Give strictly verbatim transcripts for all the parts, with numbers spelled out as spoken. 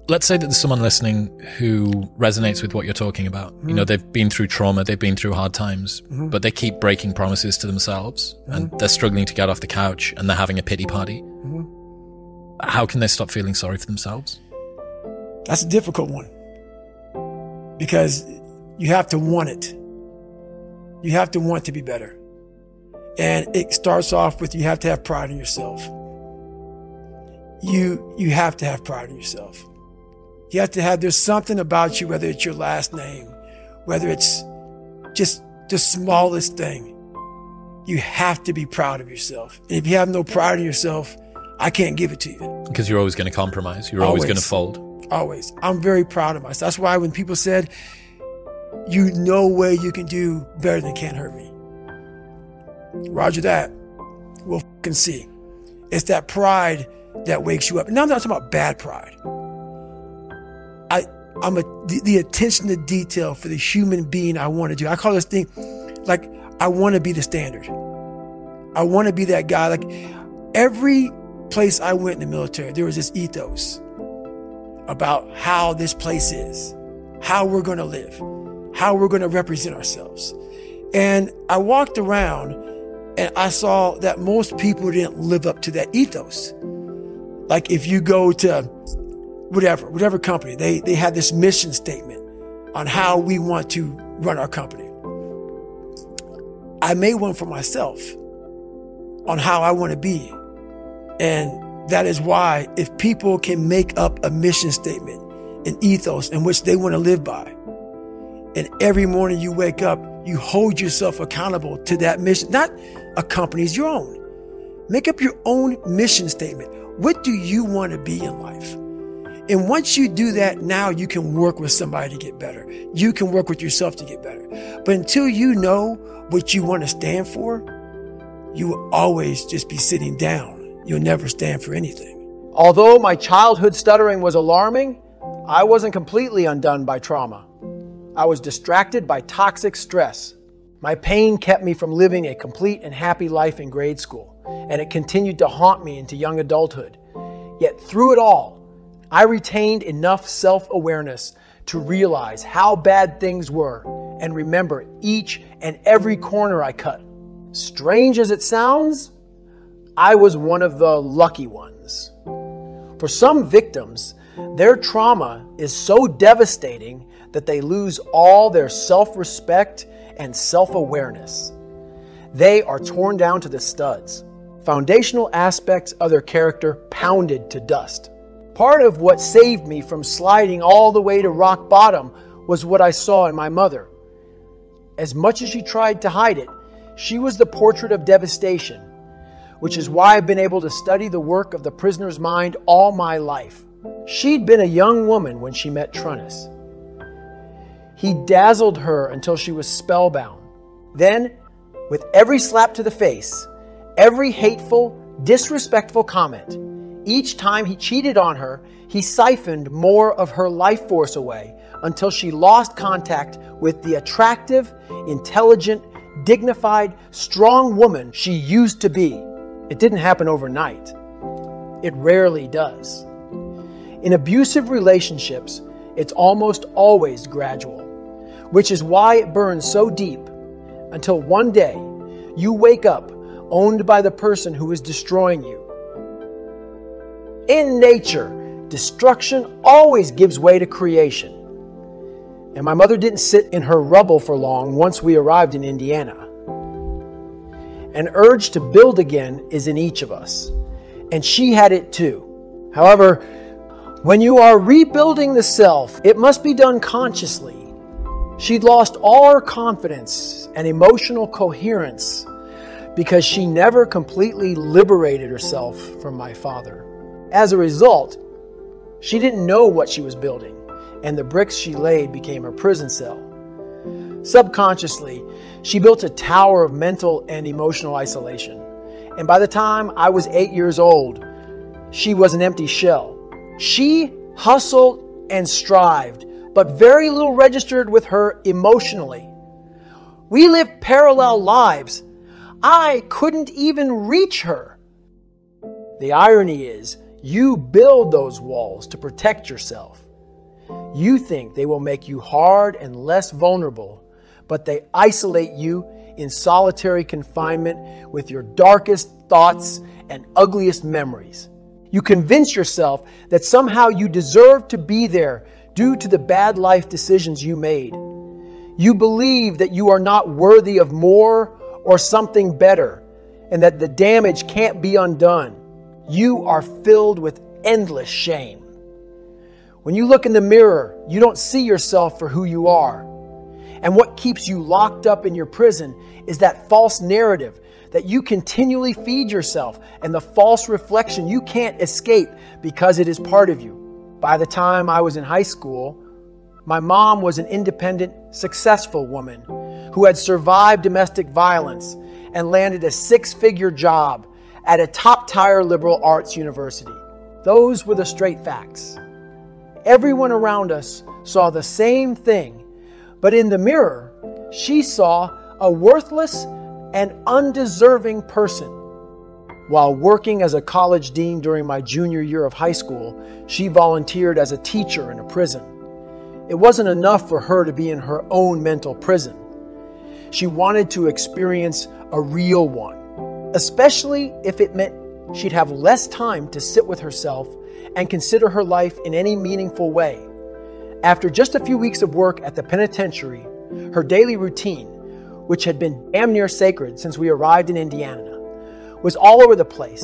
let's say that there's someone listening who resonates with what you're talking about. Mm-hmm. You know, they've been through trauma, they've been through hard times, mm-hmm. but they keep breaking promises to themselves, mm-hmm. and they're struggling to get off the couch, and they're having a pity party. Mm-hmm. How can they stop feeling sorry for themselves? That's a difficult one, because you have to want it. You have to want to be better. And it starts off with, you have to have pride in yourself. You, you have to have pride in yourself. You have to have, there's something about you, whether it's your last name, whether it's just the smallest thing. You have to be proud of yourself. And if you have no pride in yourself, I can't give it to you. Because you're always going to compromise. You're always, always going to fold. Always. I'm very proud of myself. That's why when people said, you know way you can do better than Can't Hurt Me. Roger that. We'll fucking see. It's that pride that wakes you up. Now I'm not talking about bad pride. I, I'm a, the, the attention to detail for the human being I want to do. I call this thing, like, I want to be the standard. I want to be that guy. Like, every place I went in the military, there was this ethos about how this place is, how we're going to live, how we're going to represent ourselves. And I walked around and I saw that most people didn't live up to that ethos. Like, if you go to whatever, whatever company, they, they had this mission statement on how we want to run our company. I made one for myself on how I want to be. And that is why, if people can make up a mission statement, an ethos in which they want to live by, and every morning you wake up, you hold yourself accountable to that mission, not a company's, your own. Make up your own mission statement. What do you want to be in life? And once you do that, now you can work with somebody to get better. You can work with yourself to get better. But until you know what you want to stand for, you will always just be sitting down. You'll never stand for anything. Although my childhood stuttering was alarming, I wasn't completely undone by trauma. I was distracted by toxic stress. My pain kept me from living a complete and happy life in grade school, and it continued to haunt me into young adulthood. Yet through it all, I retained enough self-awareness to realize how bad things were and remember each and every corner I cut. Strange as it sounds, I was one of the lucky ones. For some victims, their trauma is so devastating that they lose all their self-respect and self-awareness. They are torn down to the studs. Foundational aspects of their character pounded to dust. Part of what saved me from sliding all the way to rock bottom was what I saw in my mother. As much as she tried to hide it, she was the portrait of devastation, which is why I've been able to study the work of the prisoner's mind all my life. She'd been a young woman when she met Trunnis. He dazzled her until she was spellbound. Then, with every slap to the face, every hateful, disrespectful comment, each time he cheated on her, he siphoned more of her life force away until she lost contact with the attractive, intelligent, dignified, strong woman she used to be. It didn't happen overnight. It rarely does. In abusive relationships, it's almost always gradual, which is why it burns so deep until one day you wake up owned by the person who is destroying you. In nature, destruction always gives way to creation. And my mother didn't sit in her rubble for long once we arrived in Indiana. An urge to build again is in each of us, and she had it too. However, when you are rebuilding the self, it must be done consciously. She'd lost all her confidence and emotional coherence because she never completely liberated herself from my father. As a result, she didn't know what she was building, and the bricks she laid became her prison cell. Subconsciously, she built a tower of mental and emotional isolation. And by the time I was eight years old, she was an empty shell. She hustled and strived, but very little registered with her emotionally. We lived parallel lives. I couldn't even reach her. The irony is, You build those walls to protect yourself. You think they will make you hard and less vulnerable, but they isolate you in solitary confinement with your darkest thoughts and ugliest memories. You convince yourself that somehow you deserve to be there due to the bad life decisions you made. You believe that you are not worthy of more or something better, and that the damage can't be undone. You are filled with endless shame. When you look in the mirror, you don't see yourself for who you are. And what keeps you locked up in your prison is that false narrative that you continually feed yourself and the false reflection you can't escape because it is part of you. By the time I was in high school, my mom was an independent, successful woman who had survived domestic violence and landed a six-figure job at a top-tier liberal arts university. Those were the straight facts. Everyone around us saw the same thing, but in the mirror, she saw a worthless and undeserving person. While working as a college dean during my junior year of high school, she volunteered as a teacher in a prison. It wasn't enough for her to be in her own mental prison. She wanted to experience a real one, especially if it meant she'd have less time to sit with herself and consider her life in any meaningful way. After just a few weeks of work at the penitentiary, her daily routine, which had been damn near sacred since we arrived in Indiana, was all over the place,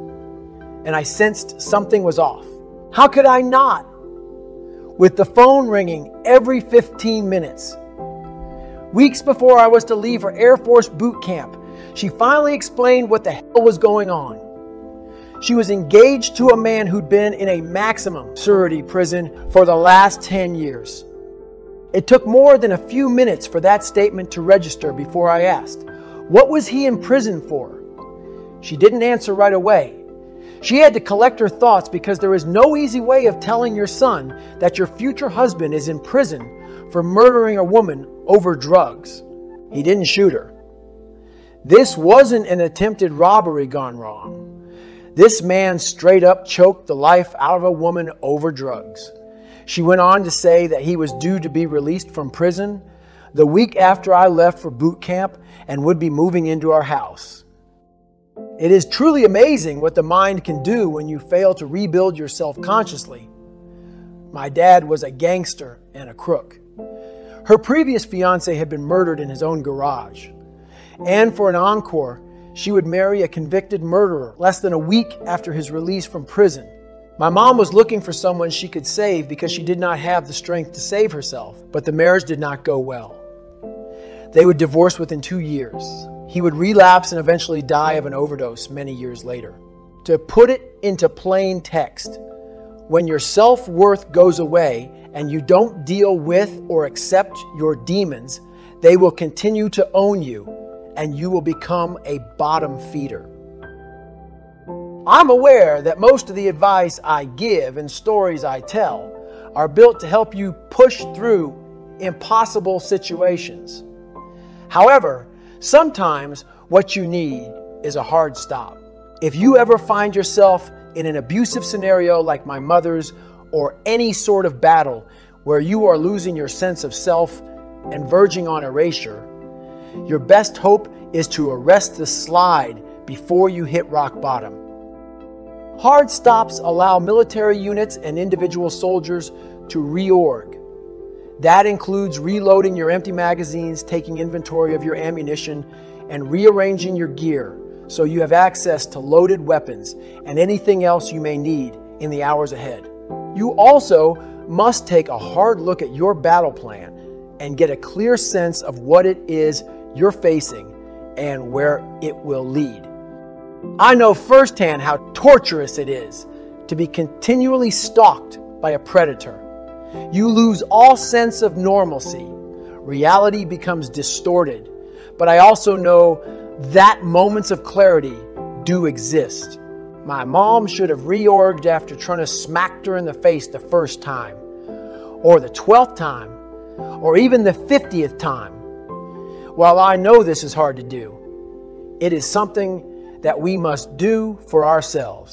and I sensed something was off. How could I not? With the phone ringing every fifteen minutes. Weeks before I was to leave for Air Force boot camp, she finally explained what the hell was going on. She was engaged to a man who'd been in a maximum security prison for the last ten years. It took more than a few minutes for that statement to register before I asked, what was he in prison for? She didn't answer right away. She had to collect her thoughts because there is no easy way of telling your son that your future husband is in prison for murdering a woman over drugs. He didn't shoot her. This wasn't an attempted robbery gone wrong. This man straight up choked the life out of a woman over drugs. She went on to say that he was due to be released from prison the week after I left for boot camp and would be moving into our house. It is truly amazing what the mind can do when you fail to rebuild yourself consciously. My dad was a gangster and a crook. Her previous fiancé had been murdered in his own garage. And for an encore, she would marry a convicted murderer less than a week after his release from prison. My mom was looking for someone she could save because she did not have the strength to save herself, but the marriage did not go well. They would divorce within two years. He would relapse and eventually die of an overdose many years later. To put it into plain text, when your self-worth goes away and you don't deal with or accept your demons, they will continue to own you and you will become a bottom feeder. I'm aware that most of the advice I give and stories I tell are built to help you push through impossible situations. However, sometimes what you need is a hard stop. If you ever find yourself in an abusive scenario like my mother's or any sort of battle where you are losing your sense of self and verging on erasure, your best hope is to arrest the slide before you hit rock bottom. Hard stops allow military units and individual soldiers to reorg. That includes reloading your empty magazines, taking inventory of your ammunition, and rearranging your gear so you have access to loaded weapons and anything else you may need in the hours ahead. You also must take a hard look at your battle plan and get a clear sense of what it is you're facing and where it will lead. I know firsthand how torturous it is to be continually stalked by a predator. You lose all sense of normalcy. Reality becomes distorted. But I also know that moments of clarity do exist. My mom should have reorged after Trina smacked her in the face the first time, or the twelfth time, or even the fiftieth time. While I know this is hard to do, it is something that we must do for ourselves.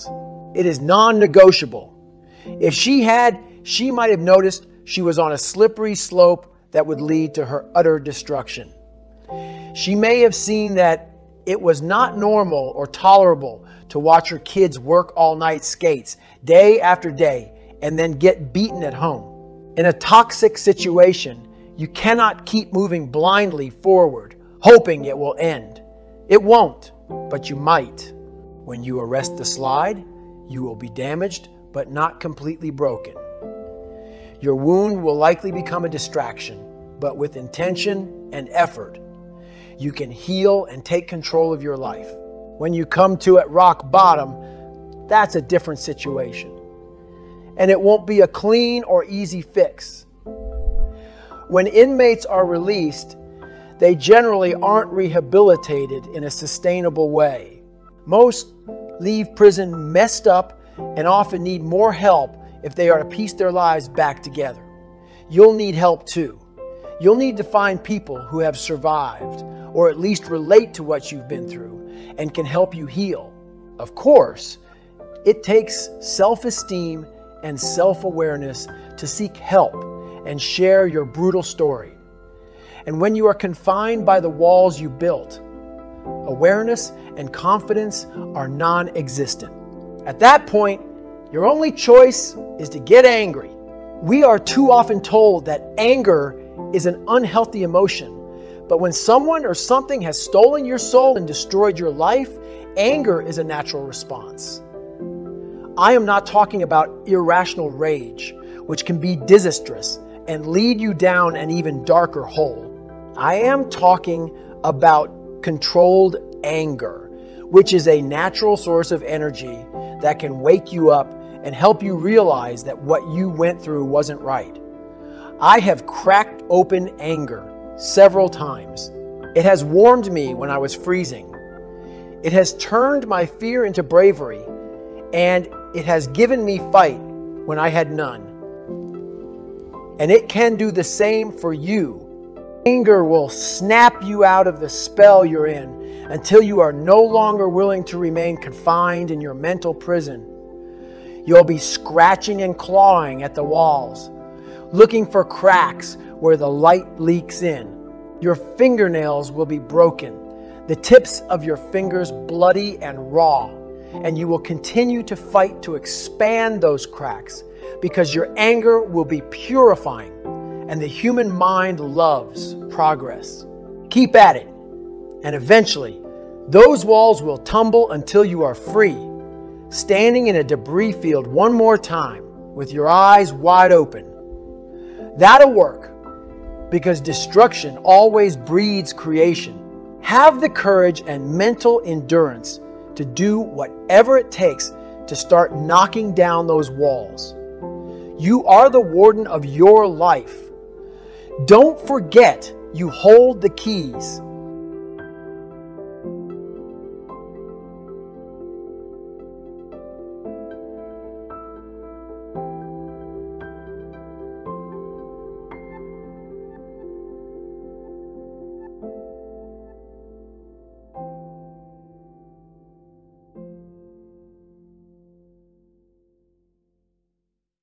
It is non-negotiable. If she had, she might have noticed she was on a slippery slope that would lead to her utter destruction. She may have seen that it was not normal or tolerable to watch her kids work all-night skates day after day and then get beaten at home. In a toxic situation, you cannot keep moving blindly forward, hoping it will end. It won't, but you might. When you arrest the slide, you will be damaged, but not completely broken. Your wound will likely become a distraction, but with intention and effort, you can heal and take control of your life. When you come to at rock bottom, that's a different situation. And it won't be a clean or easy fix. When inmates are released, they generally aren't rehabilitated in a sustainable way. Most leave prison messed up and often need more help if they are to piece their lives back together. You'll need help too. You'll need to find people who have survived, or at least relate to what you've been through, and can help you heal. Of course, it takes self-esteem and self-awareness to seek help and share your brutal story. And when you are confined by the walls you built, awareness and confidence are non-existent. At that point, your only choice is to get angry. We are too often told that anger is an unhealthy emotion. But when someone or something has stolen your soul and destroyed your life, anger is a natural response. I am not talking about irrational rage, which can be disastrous and lead you down an even darker hole. I am talking about controlled anger, which is a natural source of energy that can wake you up and help you realize that what you went through wasn't right. I have cracked open anger several times. It has warmed me when I was freezing. It has turned my fear into bravery, and it has given me fight when I had none. And it can do the same for you. Anger will snap you out of the spell you're in until you are no longer willing to remain confined in your mental prison. You'll be scratching and clawing at the walls, looking for cracks where the light leaks in. Your fingernails will be broken, the tips of your fingers bloody and raw, and you will continue to fight to expand those cracks because your anger will be purifying, and the human mind loves progress. Keep at it, and eventually those walls will tumble until you are free, standing in a debris field one more time with your eyes wide open. That'll work, because destruction always breeds creation. Have the courage and mental endurance to do whatever it takes to start knocking down those walls. You are the warden of your life. Don't forget you hold the keys.